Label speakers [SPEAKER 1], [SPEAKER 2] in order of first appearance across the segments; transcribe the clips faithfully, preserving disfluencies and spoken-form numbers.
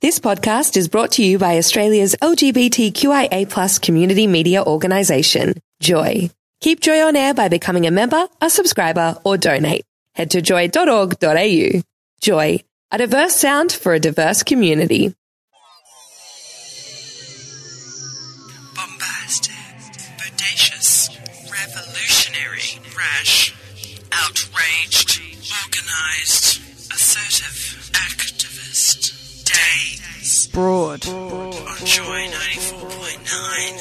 [SPEAKER 1] This podcast is brought to you by Australia's L G B T Q I A plus community media organisation, Joy. Keep Joy on air by becoming a member, a subscriber, or donate. Head to joy dot org dot a u. Joy, a diverse sound for a diverse community.
[SPEAKER 2] Bombastic, bodacious, revolutionary, rash, outraged, organised, assertive, activist, days.
[SPEAKER 3] Broad.
[SPEAKER 2] Broad. On Joy ninety-four point nine.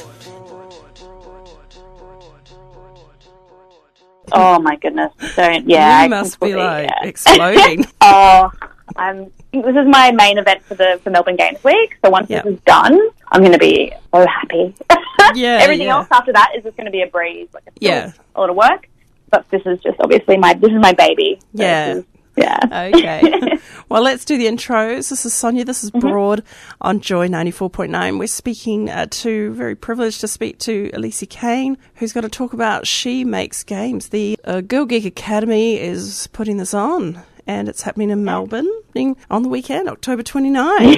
[SPEAKER 4] Oh my goodness! Don't yeah.
[SPEAKER 3] You
[SPEAKER 4] I
[SPEAKER 3] must be like
[SPEAKER 4] yeah.
[SPEAKER 3] exploding.
[SPEAKER 4] oh, I'm. This is my main event for the for Melbourne Games Week. So once
[SPEAKER 3] Yep.
[SPEAKER 4] this is done, I'm going to be so happy.
[SPEAKER 3] Yeah,
[SPEAKER 4] Everything
[SPEAKER 3] yeah.
[SPEAKER 4] else after that is just going to be a breeze. Like it's
[SPEAKER 3] Yeah.
[SPEAKER 4] still a lot of work, but this is just obviously my this is my baby. So
[SPEAKER 3] Yeah.
[SPEAKER 4] this is- yeah.
[SPEAKER 3] Okay. Well, let's do the intros. This is Sonia. This is
[SPEAKER 4] Mm-hmm.
[SPEAKER 3] Broad on Joy ninety-four point nine. We're speaking uh, to, very privileged to speak to Alicia Kane, who's going to talk about She Makes Games. The uh, Girl Geek Academy is putting this on, and it's happening in Melbourne on the weekend, October twenty-ninth.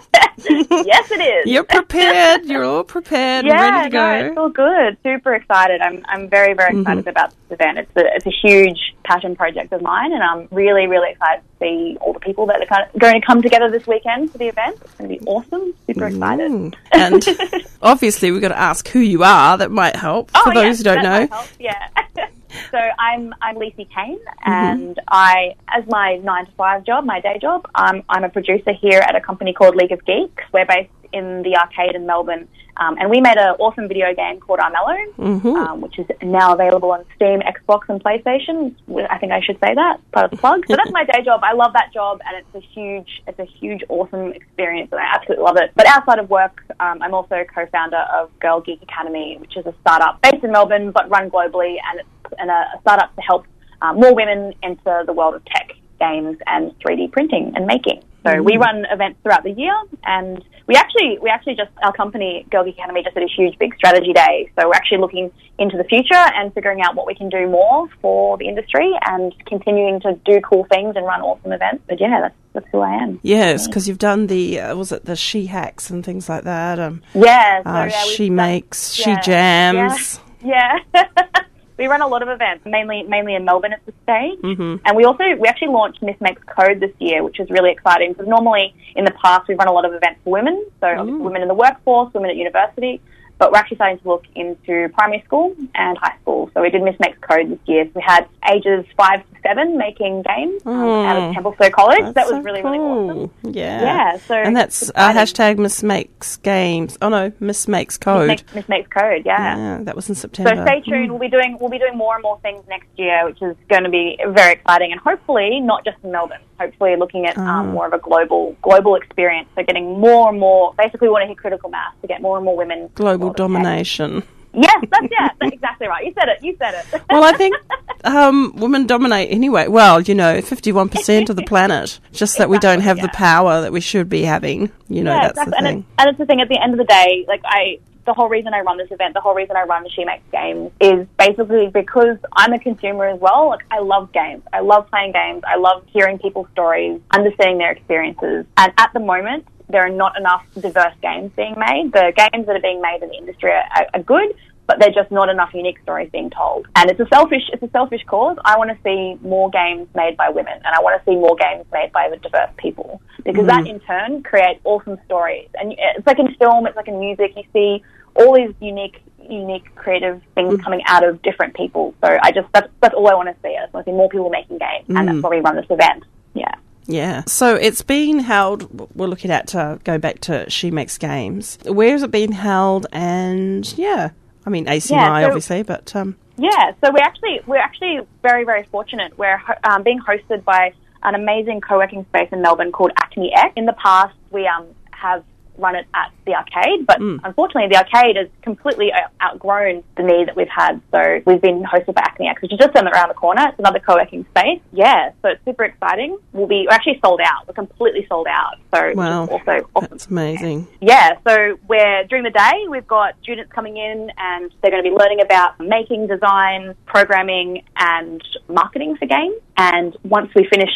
[SPEAKER 4] Yes, it is.
[SPEAKER 3] You're prepared. You're all prepared and
[SPEAKER 4] Yeah,
[SPEAKER 3] ready to
[SPEAKER 4] no,
[SPEAKER 3] go.
[SPEAKER 4] it's all good. Super excited. I'm I'm very very excited
[SPEAKER 3] Mm-hmm.
[SPEAKER 4] about this event. It's a it's a huge passion project of mine, and I'm really really excited to see all the people that are kind of going to come together this weekend for the event. It's going to be awesome. Super excited.
[SPEAKER 3] Mm. And obviously, we've got to ask who you are. That might help
[SPEAKER 4] Oh,
[SPEAKER 3] for
[SPEAKER 4] yeah,
[SPEAKER 3] those who don't
[SPEAKER 4] that
[SPEAKER 3] know.
[SPEAKER 4] might help, yeah. So I'm I'm Lacey Kane, and I, as my nine to five job, my day job, um, I'm a producer here at a company called League of Geeks. We're based in the arcade in Melbourne, um, and we made an awesome video game called Armello,
[SPEAKER 3] Mm-hmm.
[SPEAKER 4] um, which is now available on Steam, Xbox, and PlayStation. I think I should say that part of the plug. So that's my day job. I love that job, and it's a huge, it's a huge, awesome experience, and I absolutely love it. But outside of work, um, I'm also co-founder of Girl Geek Academy, which is a startup based in Melbourne but run globally, and it's and a startup to help um, more women enter the world of tech, games, and three D printing and making. So mm. we run events throughout the year, and we actually we actually just our company Girl Geek Academy just did a huge big strategy day. So we're actually looking into the future and figuring out what we can do more for the industry and continuing to do cool things and run awesome events. But yeah, that's that's who I am.
[SPEAKER 3] Yes, because you've done the uh, was it the She Hacks and things like that. Um,
[SPEAKER 4] Yeah, so,
[SPEAKER 3] uh,
[SPEAKER 4] yeah we've
[SPEAKER 3] she
[SPEAKER 4] done-
[SPEAKER 3] makes,
[SPEAKER 4] yeah,
[SPEAKER 3] she jams.
[SPEAKER 4] Yeah. yeah. We run a lot of events, mainly mainly in Melbourne at this stage.
[SPEAKER 3] Mm-hmm.
[SPEAKER 4] And we also, we actually launched Miss Makes Code this year, which is really exciting because normally in the past we've run a lot of events for women, so
[SPEAKER 3] Mm.
[SPEAKER 4] women in the workforce, women at university, but we're actually starting to look into primary school and high school. So we did Miss Makes Code this year. So we had ages five to seven making games um,
[SPEAKER 3] Mm.
[SPEAKER 4] out of Templestowe College.
[SPEAKER 3] That's
[SPEAKER 4] that was
[SPEAKER 3] so
[SPEAKER 4] really,
[SPEAKER 3] cool.
[SPEAKER 4] really awesome.
[SPEAKER 3] Yeah.
[SPEAKER 4] Yeah, so
[SPEAKER 3] and that's
[SPEAKER 4] it's
[SPEAKER 3] uh,
[SPEAKER 4] exciting.
[SPEAKER 3] hashtag Miss Makes Games. Oh no, Miss Makes Code.
[SPEAKER 4] Miss Makes, Miss Makes Code, yeah.
[SPEAKER 3] Yeah, that was in September.
[SPEAKER 4] So stay tuned. We'll be doing we'll be doing more and more things next year, which is going to be very exciting, and hopefully not just in Melbourne. Hopefully looking at um,
[SPEAKER 3] Oh.
[SPEAKER 4] more of a global global experience. So getting more and more. Basically, we want to hit critical mass to get more and more women.
[SPEAKER 3] Global
[SPEAKER 4] involved in tech.
[SPEAKER 3] domination.
[SPEAKER 4] Yes, that's yeah, that's exactly right. You said it. You said it.
[SPEAKER 3] Well, I think um, women dominate anyway. Well, you know, fifty-one percent of the planet. Just that we don't have the
[SPEAKER 4] Exactly,
[SPEAKER 3] power that we should be having. You know,
[SPEAKER 4] yeah,
[SPEAKER 3] that's
[SPEAKER 4] exactly.
[SPEAKER 3] the
[SPEAKER 4] And
[SPEAKER 3] thing.
[SPEAKER 4] it's, and it's the thing. At the end of the day, like I. The whole reason I run this event, the whole reason I run She Makes Games is basically because I'm a consumer as well. Like, I love games. I love playing games. I love hearing people's stories, understanding their experiences. And at the moment, there are not enough diverse games being made. The games that are being made in the industry are, are good, but they're just not enough unique stories being told. And it's a selfish, it's a selfish cause. I want to see more games made by women, and I want to see more games made by the diverse people, because
[SPEAKER 3] Mm.
[SPEAKER 4] that in turn creates awesome stories. And it's like in film, it's like in music. You see all these unique, unique creative things
[SPEAKER 3] Mm.
[SPEAKER 4] coming out of different people. So I just that's that's all I want to see. I just want to see more people making games,
[SPEAKER 3] Mm.
[SPEAKER 4] and that's why we run this event. Yeah.
[SPEAKER 3] Yeah. So it's been held, we're looking at to go back to She Makes Games. Where has it been held? And yeah, I mean, A C M I
[SPEAKER 4] Yeah, so-
[SPEAKER 3] obviously, but um,
[SPEAKER 4] Yeah, so we're actually we're actually very very fortunate. We're ho- um, being hosted by an amazing co-working space in Melbourne called Acme X. In the past, we um have run it at the arcade, but
[SPEAKER 3] Mm.
[SPEAKER 4] unfortunately the arcade has completely uh, outgrown the need that we've had. So we've been hosted by Acme X, which is just around the corner. It's another co-working space. Yeah, so it's super exciting. We'll be we're actually sold out. We're completely sold out. So
[SPEAKER 3] wow,
[SPEAKER 4] which is also awesome.
[SPEAKER 3] that's amazing.
[SPEAKER 4] Yeah, so we're during the day we've got students coming in and they're going to be learning about making, design, programming, and marketing for games. And once we finish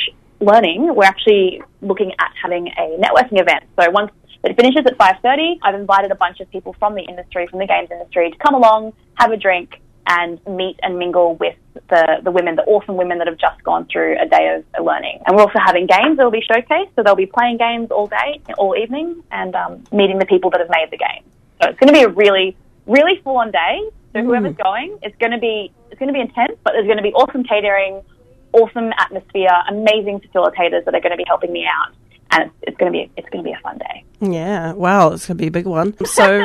[SPEAKER 4] learning, we're actually looking at having a networking event. So once it finishes at five thirty, I've invited a bunch of people from the industry, from the games industry, to come along, have a drink, and meet and mingle with the, the women, the awesome women that have just gone through a day of learning. And we're also having games that will be showcased, so they'll be playing games all day, all evening, and um, meeting the people that have made the game. So it's going to be a really, really full-on day. So mm. whoever's going, it's going to be it's going to be intense, but there's going to be awesome catering, awesome atmosphere, amazing facilitators that are going to be helping me out. And it's, it's going to be it's going to be a fun day.
[SPEAKER 3] Yeah, wow, it's going to be a big one. So,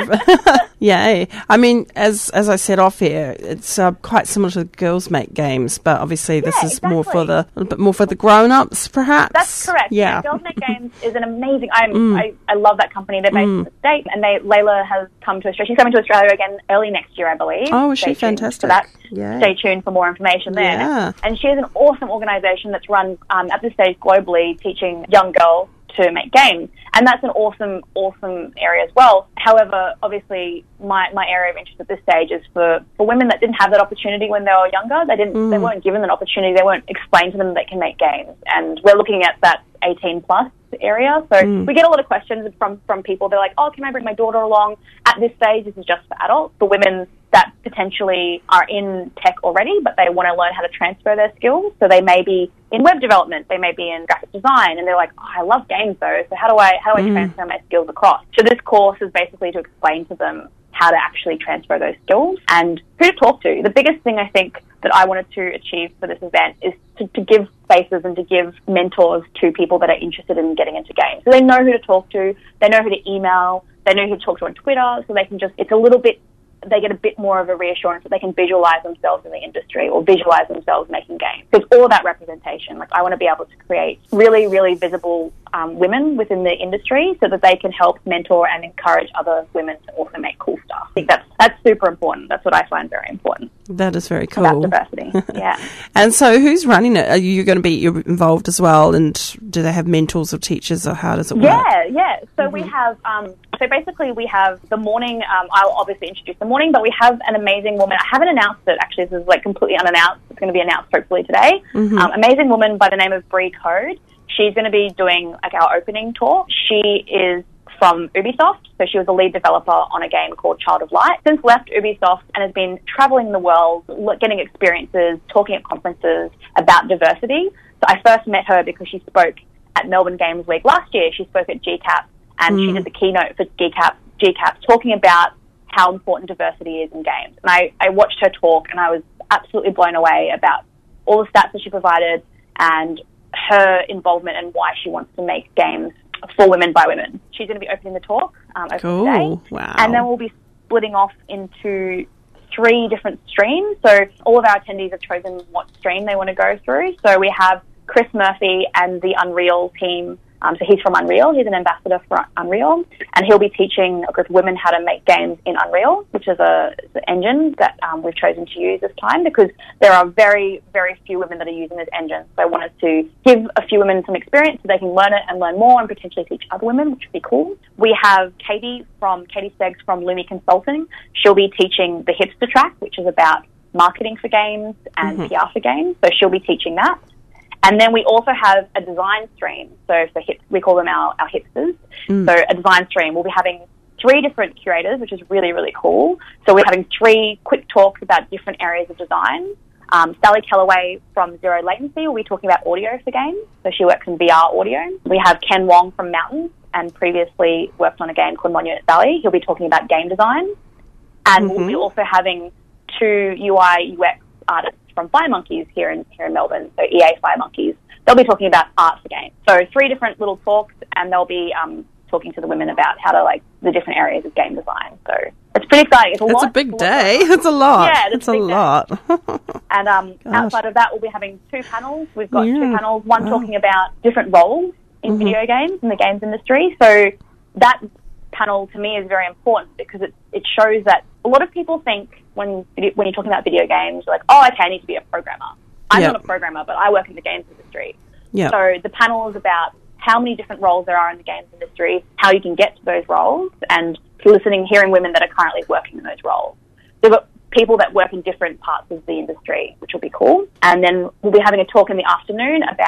[SPEAKER 3] yay! I mean, as as I said off here, it's uh, quite similar to the Girls Make Games, but obviously this
[SPEAKER 4] yeah,
[SPEAKER 3] is
[SPEAKER 4] exactly.
[SPEAKER 3] more for the a little bit more for the grown-ups, perhaps.
[SPEAKER 4] That's correct.
[SPEAKER 3] Yeah,
[SPEAKER 4] yeah Girls Make Games is an amazing. I'm,
[SPEAKER 3] mm.
[SPEAKER 4] I I love that company. They're based mm. in the States, and they Layla has come to Australia. She's coming to Australia again early next year, I believe.
[SPEAKER 3] Oh, is
[SPEAKER 4] Stay
[SPEAKER 3] she fantastic?
[SPEAKER 4] For that.
[SPEAKER 3] Yeah.
[SPEAKER 4] Stay tuned for more information there.
[SPEAKER 3] Yeah.
[SPEAKER 4] And she has an awesome organisation that's run um, at this stage globally, teaching young girls to make games. And that's an awesome, awesome area as well. However, obviously, my, my area of interest at this stage is for, for women that didn't have that opportunity when they were younger. They didn't, mm. they weren't given that opportunity. They weren't explained to them that they can make games. And we're looking at that eighteen plus area. So mm. we get a lot of questions from, from people. They're like, oh, can I bring my daughter along? At this stage, this is just for adults. For women that potentially are in tech already, but they want to learn how to transfer their skills. So they may be in web development, they may be in graphic design, and they're like, oh, I love games though, so how do I how do I mm. transfer my skills across? So this course is basically to explain to them how to actually transfer those skills and who to talk to. The biggest thing I think that I wanted to achieve for this event is to, to give spaces and to give mentors to people that are interested in getting into games. So they know who to talk to, they know who to email, they know who to talk to on Twitter, so they can just, it's a little bit, they get a bit more of a reassurance that they can visualize themselves in the industry or visualize themselves making games. So it's all about representation. Like, I want to be able to create really, really visible um, women within the industry so that they can help mentor and encourage other women to also make cool stuff. I think that's that's super important. That's what I find very important.
[SPEAKER 3] That is very cool.
[SPEAKER 4] About diversity, yeah.
[SPEAKER 3] And so who's running it? Are you going to be you're involved as well? And do they have mentors or teachers, or how does it work?
[SPEAKER 4] Yeah, yeah. So
[SPEAKER 3] mm-hmm.
[SPEAKER 4] we have, um, so basically we have the morning, um, I'll obviously introduce the morning, but we have an amazing woman. I haven't announced it, actually. This is like completely unannounced. It's going to be announced hopefully today. Mm-hmm. Um, amazing woman by the name of Bree Code. She's going to be doing like our opening talk. She is from Ubisoft, so she was the lead developer on a game called Child of Light. Since left Ubisoft and has been traveling the world, getting experiences, talking at conferences about diversity. So I first met her because she spoke at Melbourne Games Week last year. She spoke at G CAP, and mm. she did the keynote for G CAP, G CAP talking about how important diversity is in games. And I, I watched her talk, and I was absolutely blown away about all the stats that she provided and her involvement and why she wants to make games for women by women. She's going to be opening the talk um, over
[SPEAKER 3] cool.
[SPEAKER 4] today.
[SPEAKER 3] Wow.
[SPEAKER 4] And then we'll be splitting off into three different streams. So all of our attendees have chosen what stream they want to go through. So we have Chris Murphy and the Unreal team. Um, so he's from Unreal. He's an ambassador for Unreal. And he'll be teaching a group of women how to make games in Unreal, which is a, it's an engine that um, we've chosen to use this time because there are very, very few women that are using this engine. So I wanted to give a few women some experience so they can learn it and learn more and potentially teach other women, which would be cool. We have Katie from Katie Steggs from Lumi Consulting. She'll be teaching the Hipster track, which is about marketing for games and mm-hmm. P R for games. So she'll be teaching that. And then we also have a design stream. So for hip, we call them our, our hipsters. Mm. So a design stream. We'll be having three different curators, which is really, really cool. So we're having three quick talks about different areas of design. Um, Sally Kellaway from Zero Latency will be talking about audio for games. So she works in V R audio. We have Ken Wong from Mountains and previously worked on a game called Monument Valley. He'll be talking about game design. And mm-hmm. we'll be also having two U I U X artists from Fire Monkeys here in here in Melbourne, so E A Fire Monkeys. They'll be talking about art for games. So three different little talks, and they'll be um, talking to the women about how to, like, the different areas of game design. So it's pretty exciting. It's a
[SPEAKER 3] it's
[SPEAKER 4] lot.
[SPEAKER 3] A big
[SPEAKER 4] it's
[SPEAKER 3] day. It's a lot.
[SPEAKER 4] Yeah,
[SPEAKER 3] it's a, a lot.
[SPEAKER 4] And um, outside of that, we'll be having two panels. We've got
[SPEAKER 3] yeah.
[SPEAKER 4] two panels, one
[SPEAKER 3] wow.
[SPEAKER 4] talking about different roles in
[SPEAKER 3] mm-hmm.
[SPEAKER 4] video games, in the games industry. So that panel, to me, is very important because it, it shows that a lot of people think when when you're talking about video games, you're like, oh, okay, I need to be a programmer. I'm
[SPEAKER 3] yep.
[SPEAKER 4] not a programmer, but I work in the games industry.
[SPEAKER 3] Yep.
[SPEAKER 4] So the panel is about how many different roles there are in the games industry, how you can get to those roles, and listening, hearing women that are currently working in those roles. So we've got people that work in different parts of the industry, which will be cool. And then we'll be having a talk in the afternoon about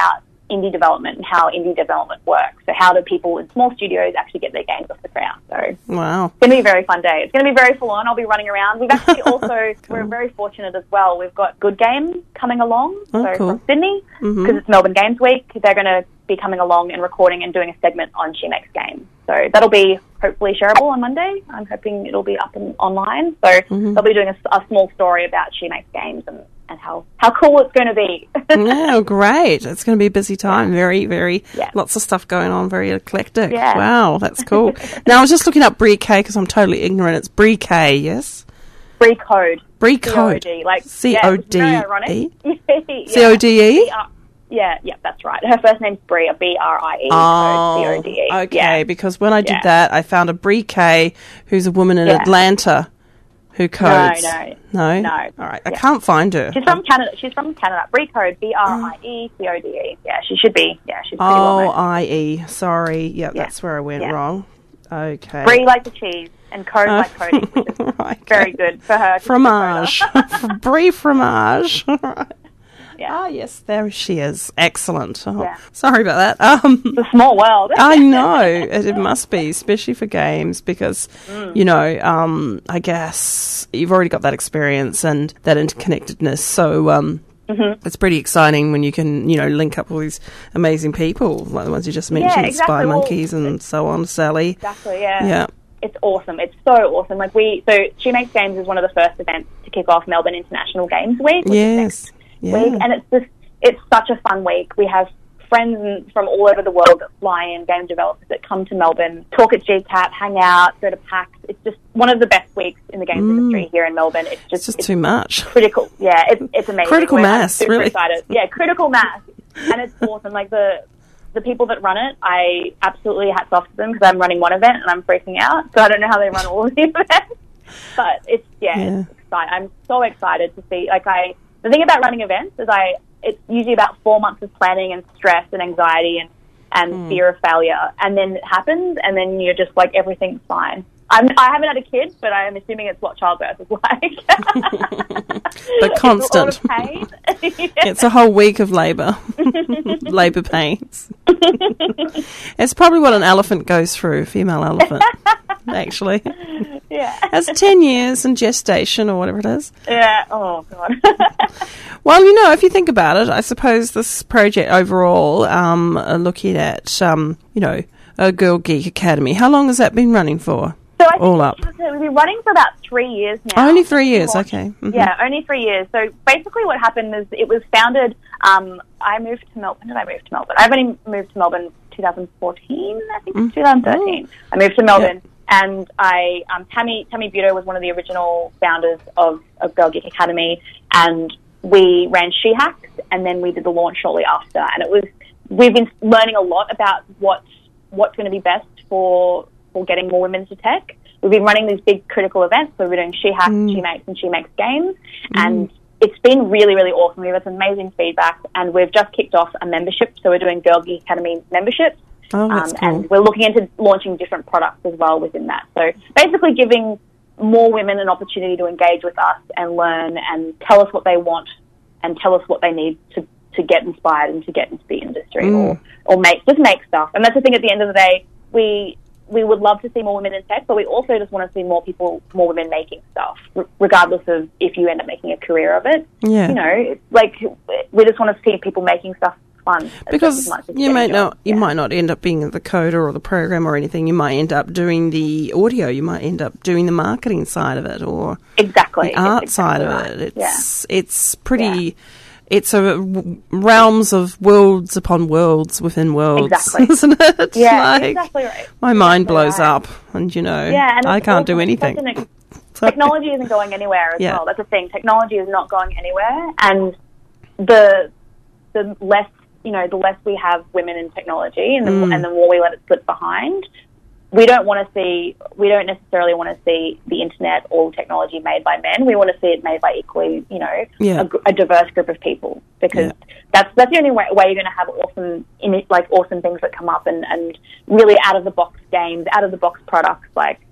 [SPEAKER 4] indie development and how indie development works. So how do people in small studios actually get their games off the ground? So
[SPEAKER 3] wow.
[SPEAKER 4] it's going to be a very fun day. It's going to be very full on. I'll be running around. We've actually also, cool. we're very fortunate as well. We've got Good Games coming along,
[SPEAKER 3] oh,
[SPEAKER 4] so
[SPEAKER 3] cool.
[SPEAKER 4] from Sydney, because
[SPEAKER 3] mm-hmm.
[SPEAKER 4] it's Melbourne Games Week. They're going to be coming along and recording and doing a segment on She Makes Games. So that'll be hopefully shareable on Monday. I'm hoping it'll be up and online. So
[SPEAKER 3] mm-hmm.
[SPEAKER 4] they'll be doing a, a small story about She Makes Games and, and how, how cool it's going to be.
[SPEAKER 3] Oh, great. It's going to be a busy time. Very, very,
[SPEAKER 4] yeah.
[SPEAKER 3] lots of stuff going on, very eclectic.
[SPEAKER 4] Yeah.
[SPEAKER 3] Wow, that's cool. Now, I was just looking up Brie K because I'm totally ignorant. It's Brie K, yes?
[SPEAKER 4] Brie Code.
[SPEAKER 3] Brie Code.
[SPEAKER 4] C O D. Like,
[SPEAKER 3] C O D E?
[SPEAKER 4] Yeah, very ironic.
[SPEAKER 3] C O D E?
[SPEAKER 4] Yeah. Yeah, yeah, that's right. Her first name's Brie, B R I E,
[SPEAKER 3] oh,
[SPEAKER 4] C O D E.
[SPEAKER 3] Okay,
[SPEAKER 4] yeah.
[SPEAKER 3] because when I did
[SPEAKER 4] yeah.
[SPEAKER 3] that, I found a Brie K who's a woman in
[SPEAKER 4] yeah.
[SPEAKER 3] Atlanta who codes.
[SPEAKER 4] No, no.
[SPEAKER 3] No?
[SPEAKER 4] No.
[SPEAKER 3] All right,
[SPEAKER 4] yeah.
[SPEAKER 3] I can't find her.
[SPEAKER 4] She's from Canada. She's from Canada. Brie Code, B R I E C O D E. Yeah, she should be. Yeah, she's pretty
[SPEAKER 3] Oh,
[SPEAKER 4] well known.
[SPEAKER 3] I E. Sorry. Yep,
[SPEAKER 4] Yeah.
[SPEAKER 3] that's where I went
[SPEAKER 4] Yeah.
[SPEAKER 3] wrong. Okay.
[SPEAKER 4] Brie like the cheese and Code
[SPEAKER 3] Uh,
[SPEAKER 4] like Cody, which is
[SPEAKER 3] right,
[SPEAKER 4] very
[SPEAKER 3] okay.
[SPEAKER 4] good for her.
[SPEAKER 3] Fromage. Brie fromage.
[SPEAKER 4] Yeah.
[SPEAKER 3] Ah, yes, there she is. Excellent. Oh,
[SPEAKER 4] Yeah.
[SPEAKER 3] Sorry about that. Um,
[SPEAKER 4] It's a small world.
[SPEAKER 3] I know it, it must be, especially for games, because
[SPEAKER 4] Mm.
[SPEAKER 3] you know, um, I guess you've already got that experience and that interconnectedness. So um,
[SPEAKER 4] Mm-hmm.
[SPEAKER 3] it's pretty exciting when you can, you know, link up all these amazing people, like the ones you just mentioned,
[SPEAKER 4] exactly.
[SPEAKER 3] Spy
[SPEAKER 4] Well,
[SPEAKER 3] Monkeys and so on, Sally.
[SPEAKER 4] Exactly, yeah.
[SPEAKER 3] Yeah.
[SPEAKER 4] It's awesome. It's so awesome. Like we, so She Makes Games is one of the first events to kick off Melbourne International Games Week. Which
[SPEAKER 3] Yes.
[SPEAKER 4] Is next
[SPEAKER 3] Yeah.
[SPEAKER 4] week, and it's just, it's such a fun week. We have friends from all over the world that fly in, game developers that come to Melbourne, talk at G CAT, hang out, go to PAX. It's just one of the best weeks in the games
[SPEAKER 3] Mm.
[SPEAKER 4] industry here in Melbourne. It's just
[SPEAKER 3] It's just
[SPEAKER 4] it's
[SPEAKER 3] too much.
[SPEAKER 4] critical. Yeah, it's, it's amazing.
[SPEAKER 3] Critical
[SPEAKER 4] We're- I'm
[SPEAKER 3] mass,
[SPEAKER 4] super
[SPEAKER 3] really.
[SPEAKER 4] excited. Yeah, critical mass, and it's awesome. Like the the people that run it, I absolutely hats off to them because I'm running one event and I'm freaking out. So I don't know how they run all of the events, but it's yeah,
[SPEAKER 3] Yeah.
[SPEAKER 4] it's exciting. I'm so excited to see. Like I, the thing about running events is I. It's usually about four months of planning and stress and anxiety and, and
[SPEAKER 3] Mm.
[SPEAKER 4] fear of failure. And then it happens, and then you're just like, everything's fine. I'm, I haven't had a kid, but I'm assuming it's what childbirth is like.
[SPEAKER 3] But constant.
[SPEAKER 4] It's a lot of pain.
[SPEAKER 3] It's a whole week of labour. Labour pains. It's probably what an elephant goes through, a female elephant, actually.
[SPEAKER 4] Yeah.
[SPEAKER 3] It's ten years in gestation or whatever it is.
[SPEAKER 4] Yeah. Oh, God.
[SPEAKER 3] Well, you know, if you think about it, I suppose this project overall, um, uh, looking at, um, you know, a Girl Geek Academy, how long has that been running for?
[SPEAKER 4] So I think
[SPEAKER 3] All up.
[SPEAKER 4] We've been running for about three years now.
[SPEAKER 3] Only three years,
[SPEAKER 4] Launched-
[SPEAKER 3] okay. Mhm.
[SPEAKER 4] Yeah, only three years. So basically what happened is it was founded, um, I moved to Melbourne. When did I move to Melbourne? I've only moved to Melbourne twenty fourteen, I think,
[SPEAKER 3] Mm.
[SPEAKER 4] twenty thirteen. I moved to Melbourne.
[SPEAKER 3] Yep.
[SPEAKER 4] And I, um, Tammy, Tammy Buto was one of the original founders of, of Girl Geek Academy, and we ran She Hacks, and then we did the launch shortly after. And it was, we've been learning a lot about what what's going to be best for for getting more women into tech. We've been running these big critical events, so we're doing She Hacks,
[SPEAKER 3] Mm.
[SPEAKER 4] She Makes, and She Makes Games, and it's been really, really awesome. We've had some amazing feedback, and we've just kicked off a membership, so we're doing Girl Geek Academy memberships.
[SPEAKER 3] Oh, that's
[SPEAKER 4] Um,
[SPEAKER 3] cool.
[SPEAKER 4] and we're looking into launching different products as well within that. So basically giving more women an opportunity to engage with us and learn and tell us what they want and tell us what they need to, to get inspired and to get into the industry
[SPEAKER 3] Mm.
[SPEAKER 4] or, or make, just make stuff. And that's the thing, at the end of the day, we, we would love to see more women in tech, but we also just want to see more people, more women making stuff, r- regardless of if you end up making a career of it.
[SPEAKER 3] Yeah.
[SPEAKER 4] You know, it's like we just want to see people making stuff fun. as
[SPEAKER 3] Because
[SPEAKER 4] much as
[SPEAKER 3] you
[SPEAKER 4] getting
[SPEAKER 3] might
[SPEAKER 4] jobs.
[SPEAKER 3] not, you
[SPEAKER 4] Yeah.
[SPEAKER 3] might not end up being the coder or the programmer or anything. You might end up doing the audio. You might end up doing the marketing side of it or
[SPEAKER 4] Exactly.
[SPEAKER 3] the
[SPEAKER 4] It's
[SPEAKER 3] art
[SPEAKER 4] exactly
[SPEAKER 3] side of
[SPEAKER 4] right.
[SPEAKER 3] it.
[SPEAKER 4] Yeah.
[SPEAKER 3] It's it's pretty. It's a w- realms of worlds upon worlds within worlds,
[SPEAKER 4] Exactly.
[SPEAKER 3] isn't it?
[SPEAKER 4] Yeah,
[SPEAKER 3] Like,
[SPEAKER 4] exactly right.
[SPEAKER 3] my mind
[SPEAKER 4] Exactly
[SPEAKER 3] blows
[SPEAKER 4] right.
[SPEAKER 3] up, and you know,
[SPEAKER 4] Yeah, and
[SPEAKER 3] I
[SPEAKER 4] it's
[SPEAKER 3] can't do
[SPEAKER 4] also
[SPEAKER 3] anything.
[SPEAKER 4] such an ex-
[SPEAKER 3] So-
[SPEAKER 4] Technology isn't going anywhere as
[SPEAKER 3] Yeah.
[SPEAKER 4] well. That's the thing. Technology is not going anywhere, and the the less you know, the less we have women in technology, and the,
[SPEAKER 3] Mm.
[SPEAKER 4] and the more we let it slip behind. We don't want to see. We don't necessarily want to see the internet or technology made by men. We want to see it made by equally, you know,
[SPEAKER 3] Yeah.
[SPEAKER 4] a, gr- a diverse group of people, because
[SPEAKER 3] Yeah.
[SPEAKER 4] that's that's the only way, way you're going to have awesome, in like awesome things that come up and, and really out of the box games, out of the box products. Like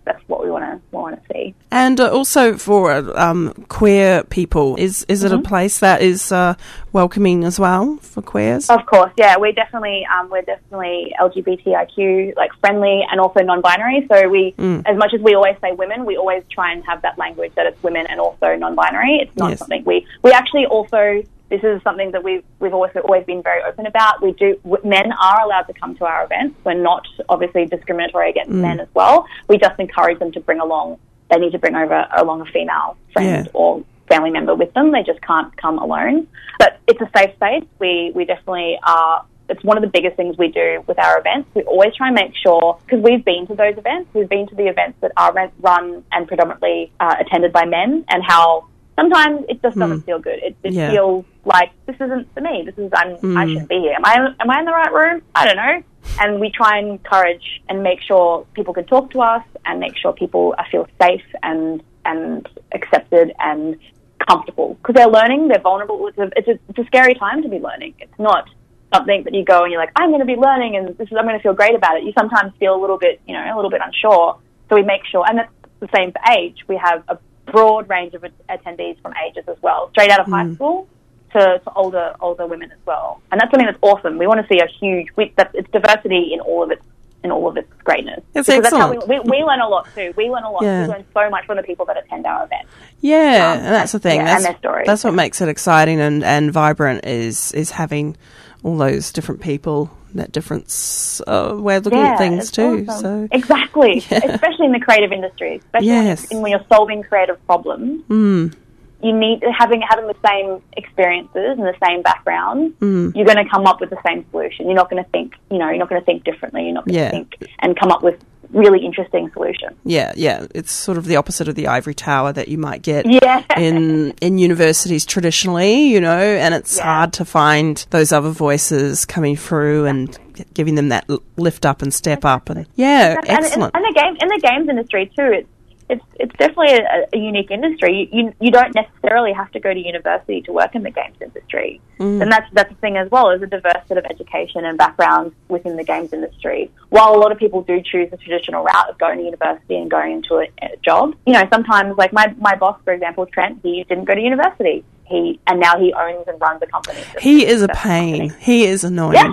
[SPEAKER 4] that's what we want to want to see.
[SPEAKER 3] And uh, also for um, queer people, is is it
[SPEAKER 4] Mm-hmm.
[SPEAKER 3] a place that is uh, welcoming as well for queers?
[SPEAKER 4] Of course, yeah. We're definitely um, we're definitely L G B T I Q like friendly and also non-binary. So we,
[SPEAKER 3] Mm.
[SPEAKER 4] as much as we always say women, we always try and have that language that it's women and also non-binary. It's not
[SPEAKER 3] Yes.
[SPEAKER 4] something we we actually also. This is something that we've we've also always been very open about. We do w- men are allowed to come to our events. We're not obviously discriminatory against
[SPEAKER 3] Mm.
[SPEAKER 4] men as well. We just encourage them to bring along. They need to bring over along a female friend
[SPEAKER 3] Yeah.
[SPEAKER 4] or family member with them. They just can't come alone. But it's a safe space. We we definitely are. It's one of the biggest things we do with our events. We always try and make sure, because we've been to those events. We've been to the events that are run- run and predominantly uh, attended by men, and how sometimes it just doesn't
[SPEAKER 3] Mm.
[SPEAKER 4] feel good. It, it
[SPEAKER 3] Yeah.
[SPEAKER 4] feels like this isn't for me. This is I'm, I
[SPEAKER 3] Mm.
[SPEAKER 4] shouldn't be here. Am I am I in the right room? I don't know. And we try and encourage and make sure people can talk to us and make sure people feel safe and and accepted and comfortable, because they're learning. They're vulnerable. It's a, it's a it's a scary time to be learning. It's not something that you go and you're like, I'm going to be learning and this is I'm going to feel great about it. You sometimes feel a little bit, you know, a little bit unsure. So we make sure, and that's the same for age. We have a broad range of attendees from ages as well, straight out of
[SPEAKER 3] Mm.
[SPEAKER 4] high school to, to older older women as well. And that's something that's awesome. We want to see a huge, we, that, it's diversity in all of its in all of its greatness.
[SPEAKER 3] That's
[SPEAKER 4] because
[SPEAKER 3] excellent.
[SPEAKER 4] That's how we, we, we learn a lot too. We learn a lot.
[SPEAKER 3] Yeah.
[SPEAKER 4] We learn so much from the people that attend our events.
[SPEAKER 3] Yeah,
[SPEAKER 4] Um,
[SPEAKER 3] and that's the thing.
[SPEAKER 4] yeah,
[SPEAKER 3] that's
[SPEAKER 4] and their stories,
[SPEAKER 3] that's what
[SPEAKER 4] yeah.
[SPEAKER 3] makes it exciting and, and vibrant is is having all those different people, that different uh, way of looking
[SPEAKER 4] Yeah,
[SPEAKER 3] at things
[SPEAKER 4] it's
[SPEAKER 3] too.
[SPEAKER 4] awesome.
[SPEAKER 3] So
[SPEAKER 4] Exactly.
[SPEAKER 3] Yeah.
[SPEAKER 4] Especially in the creative industry, especially
[SPEAKER 3] Yes.
[SPEAKER 4] when, when you're solving creative problems.
[SPEAKER 3] mm,
[SPEAKER 4] You need having having the same experiences and the same background.
[SPEAKER 3] Mm.
[SPEAKER 4] You're going to come up with the same solution. You're not going to think, you know, you're not going to think differently. You're not going to
[SPEAKER 3] Yeah.
[SPEAKER 4] think and come up with really interesting solutions.
[SPEAKER 3] yeah, yeah, it's sort of the opposite of the ivory tower that you might get
[SPEAKER 4] Yeah.
[SPEAKER 3] in in universities traditionally, you know, and it's
[SPEAKER 4] Yeah.
[SPEAKER 3] hard to find those other voices coming through and giving them that l- lift up and step up. And yeah,
[SPEAKER 4] And, and,
[SPEAKER 3] excellent.
[SPEAKER 4] and the game in the games industry too. It's it's it's definitely a, a unique industry. You, you you don't necessarily have to go to university to work in the games industry,
[SPEAKER 3] Mm.
[SPEAKER 4] and that's that's the thing as well. Is a diverse set of education and backgrounds within the games industry. While a lot of people do choose the traditional route of going to university and going into a, a job, you know, sometimes like my my boss, for example, Trent, he didn't go to university. He and now he owns and runs a company.
[SPEAKER 3] He is a
[SPEAKER 4] That's
[SPEAKER 3] pain.
[SPEAKER 4] company.
[SPEAKER 3] He is annoying.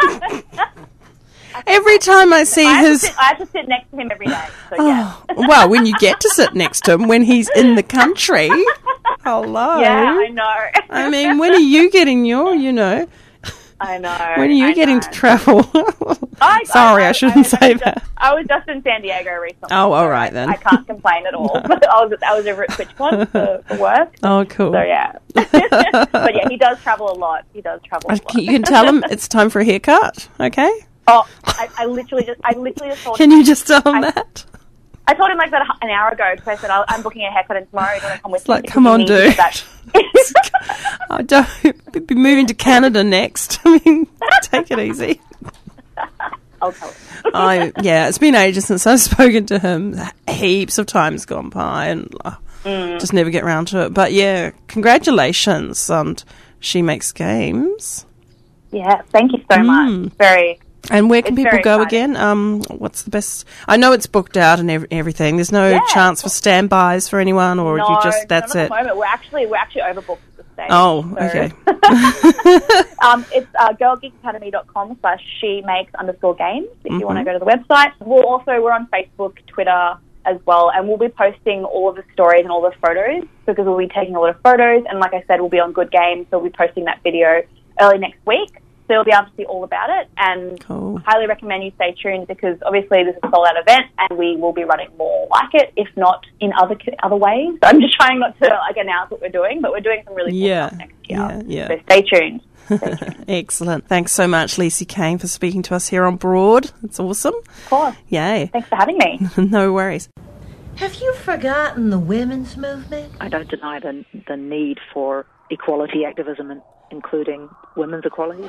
[SPEAKER 3] Every time I see
[SPEAKER 4] I have,
[SPEAKER 3] his...
[SPEAKER 4] to sit, I have to sit next to him every day. So yeah.
[SPEAKER 3] Oh, well, when you get to sit next to him, when he's in the country. Hello.
[SPEAKER 4] Yeah, I know.
[SPEAKER 3] I mean, when are you getting your, you know,
[SPEAKER 4] I know.
[SPEAKER 3] when are you
[SPEAKER 4] I
[SPEAKER 3] getting
[SPEAKER 4] know.
[SPEAKER 3] to travel?
[SPEAKER 4] I,
[SPEAKER 3] Sorry, I, shouldn't
[SPEAKER 4] I,
[SPEAKER 3] say
[SPEAKER 4] was
[SPEAKER 3] that.
[SPEAKER 4] Just, I was just in San Diego recently.
[SPEAKER 3] Oh, all
[SPEAKER 4] so
[SPEAKER 3] right
[SPEAKER 4] I,
[SPEAKER 3] then.
[SPEAKER 4] I can't complain at all. But I was I was over at TwitchCon for, for work.
[SPEAKER 3] Oh, cool.
[SPEAKER 4] So yeah. But yeah, he does travel a lot. He does travel a lot.
[SPEAKER 3] You can tell him it's time for a haircut, okay?
[SPEAKER 4] Oh, I, I literally just I literally just told
[SPEAKER 3] Can
[SPEAKER 4] him.
[SPEAKER 3] you just tell him
[SPEAKER 4] I-
[SPEAKER 3] that?
[SPEAKER 4] I told him like that an hour ago because I said I'll, I'm booking a haircut in tomorrow. Do you want to come with
[SPEAKER 3] It's
[SPEAKER 4] me?
[SPEAKER 3] like,
[SPEAKER 4] Because
[SPEAKER 3] come
[SPEAKER 4] you
[SPEAKER 3] on,
[SPEAKER 4] need to
[SPEAKER 3] dude.
[SPEAKER 4] get that-
[SPEAKER 3] I don't be moving to Canada next. I mean, take it easy.
[SPEAKER 4] I'll tell him.
[SPEAKER 3] I yeah, it's been ages since I've spoken to him. Heaps of times gone by, and uh,
[SPEAKER 4] Mm.
[SPEAKER 3] just never get around to it. But yeah, congratulations on She Makes Games.
[SPEAKER 4] Yeah, thank you so
[SPEAKER 3] Mm.
[SPEAKER 4] much. Very.
[SPEAKER 3] And where can
[SPEAKER 4] It's
[SPEAKER 3] people
[SPEAKER 4] very
[SPEAKER 3] go
[SPEAKER 4] exciting.
[SPEAKER 3] again? Um, what's the best? I know it's booked out and ev- everything. There's no
[SPEAKER 4] Yeah.
[SPEAKER 3] chance for standbys for anyone, or
[SPEAKER 4] no,
[SPEAKER 3] you just that's
[SPEAKER 4] not at
[SPEAKER 3] it.
[SPEAKER 4] the moment. We're actually we're actually overbooked at this stage.
[SPEAKER 3] Oh,
[SPEAKER 4] so-
[SPEAKER 3] okay.
[SPEAKER 4] um, it's uh, girlgeekacademy.com slash she makes underscore games if
[SPEAKER 3] Mhm.
[SPEAKER 4] you want to go to the website. We'll also, we're on Facebook, Twitter as well, and we'll be posting all of the stories and all the photos because we'll be taking a lot of photos, and like I said, we'll be on Good Games, so we'll be posting that video early next week. So you'll be able to see all about it, and
[SPEAKER 3] Cool.
[SPEAKER 4] highly recommend you stay tuned because obviously this is a sold-out event and we will be running more like it, if not in other other ways. So I'm just trying not to like announce what we're doing, but we're doing some really cool
[SPEAKER 3] Yeah,
[SPEAKER 4] stuff next year.
[SPEAKER 3] yeah, yeah.
[SPEAKER 4] So stay tuned. Stay tuned.
[SPEAKER 3] Excellent. Thanks so much, Lacey Kane, for speaking to us here on Broad. It's awesome.
[SPEAKER 4] Of course.
[SPEAKER 3] Yay.
[SPEAKER 4] Thanks for having me.
[SPEAKER 3] No worries.
[SPEAKER 5] Have you forgotten the women's movement?
[SPEAKER 6] I don't deny the, the need for equality activism, in- including women's equality.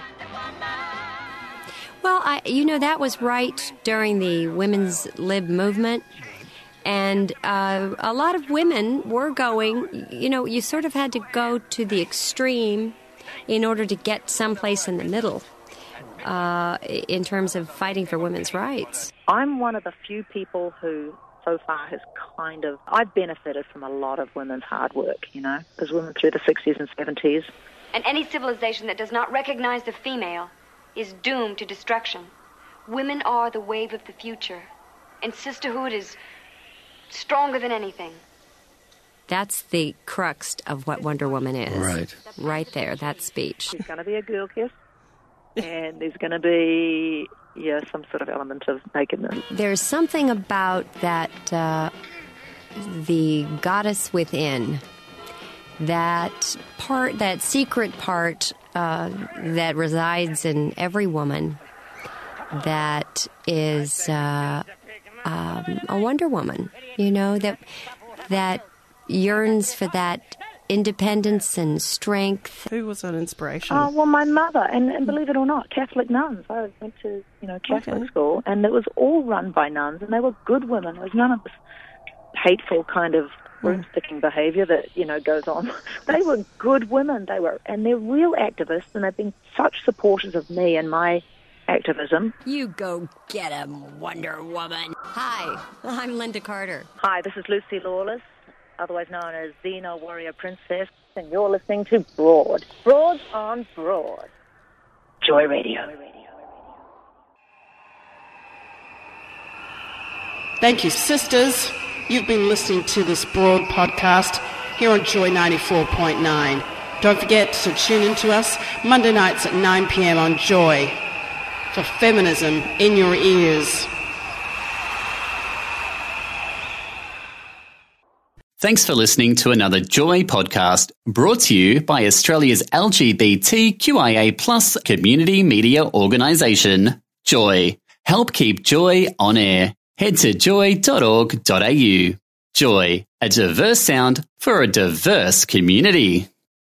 [SPEAKER 7] Well, I, you know, that was right during the women's lib movement. And uh, a lot of women were going, you know, you sort of had to go to the extreme in order to get someplace in the middle uh, in terms of fighting for women's rights.
[SPEAKER 6] I'm one of the few people who so far has kind of, I've benefited from a lot of women's hard work, you know, because women through the sixties and seventies.
[SPEAKER 8] And any civilization that does not recognize the female is doomed to destruction. Women are the wave of the future, and sisterhood is stronger than anything.
[SPEAKER 7] That's the crux of what Wonder Woman is.
[SPEAKER 9] Right.
[SPEAKER 7] Right there, that speech.
[SPEAKER 6] There's going to be a girl kiss, and there's going to be, yeah, some sort of element of nakedness.
[SPEAKER 7] There's something about that, uh, the goddess within, that part, that secret part uh, that resides in every woman, that is uh, um, a Wonder Woman, you know, that that yearns for that independence and strength.
[SPEAKER 3] Who was an inspiration?
[SPEAKER 6] Oh, well, my mother, and, and believe it or not, Catholic nuns. I went to, you know, Catholic
[SPEAKER 3] Okay.
[SPEAKER 6] school, and it was all run by nuns, and they were good women. There was none of this hateful kind of broom-sticking behaviour that, you know, goes on. They were good women. They were, and they're real activists, and they've been such supporters of me and my activism.
[SPEAKER 7] You go get 'em, Wonder Woman. Hi, I'm Linda Carter.
[SPEAKER 6] Hi, this is Lucy Lawless, otherwise known as Xena Warrior Princess, and you're listening to Broad. Broad on Broad. Joy Radio.
[SPEAKER 3] Thank you, sisters. You've been listening to this Broad podcast here on Joy ninety-four point nine. Don't forget to tune in to us Monday nights at nine p.m. on Joy for feminism in your ears.
[SPEAKER 9] Thanks for listening to another Joy podcast brought to you by Australia's L G B T Q I A plus community media organisation, Joy. Help keep Joy on air. Head to joy dot org dot a u. Joy, a diverse sound for a diverse community.